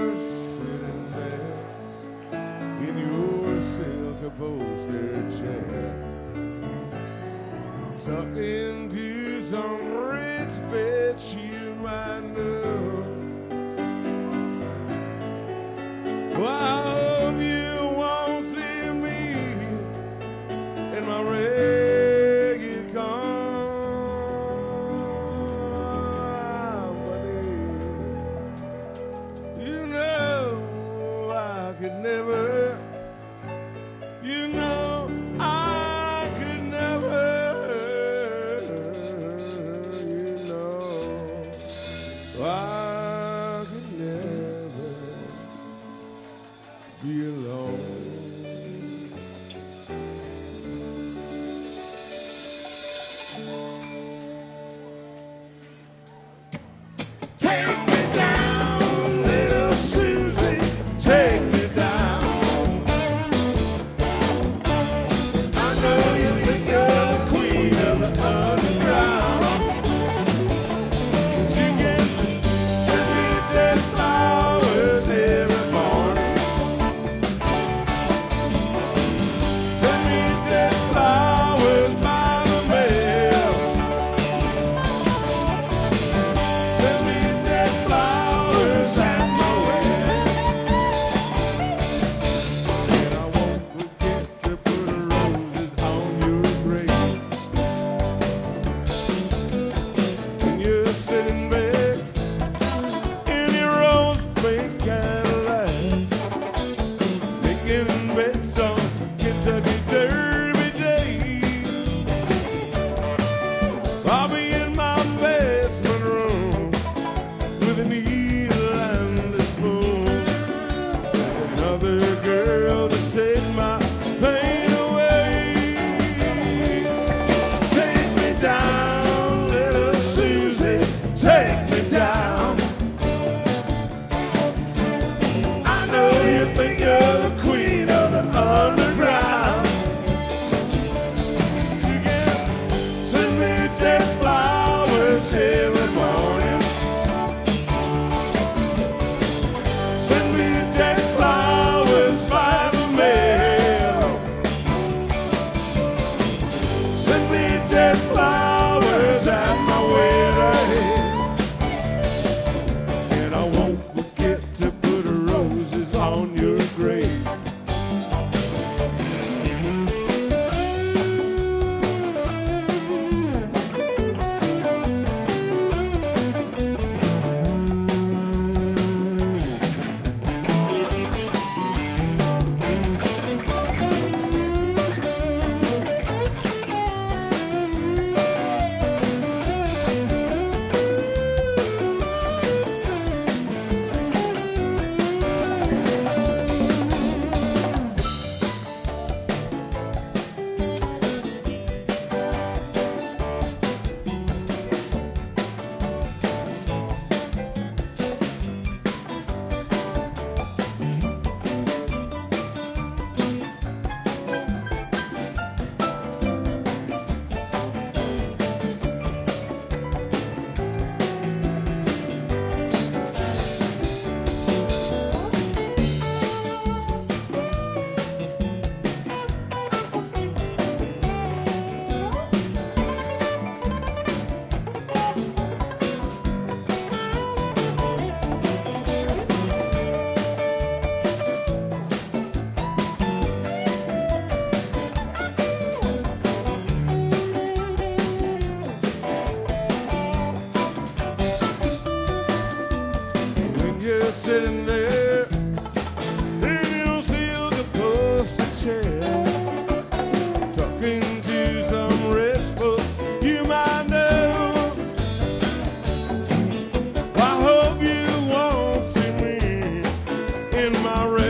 sitting there in your silk upholstered chair, talking to some rich bitch you might know. Well, I hope you won't see me in my ragged company. You know I could never, you know I could never, you know I could never be alone. Take me down, little Susie, take me down. I know you think you're the queen of the underground. You can send me 10 flowers every morning. Send me 10 flowers by the mail. Send me 10 flowers at my wedding. And I won't forget to put roses on your grave. When you're sitting there in your rose pink Cadillac, making bets on Kentucky Derby Day. I'll be in my basement room with a needle and a spoon, another girl to take my pain away. Take me down, little Susie, take me down. I know you think you're the queen of the underground. You can send me 10 flowers every morning. Send me 10 flowers by the mail. Send me 10 flowers at my wedding. And I won't forget to put roses on your grave. When you're sitting there in your silk upholstered chair, talking to some rich folks you might know. I hope you won't see me in my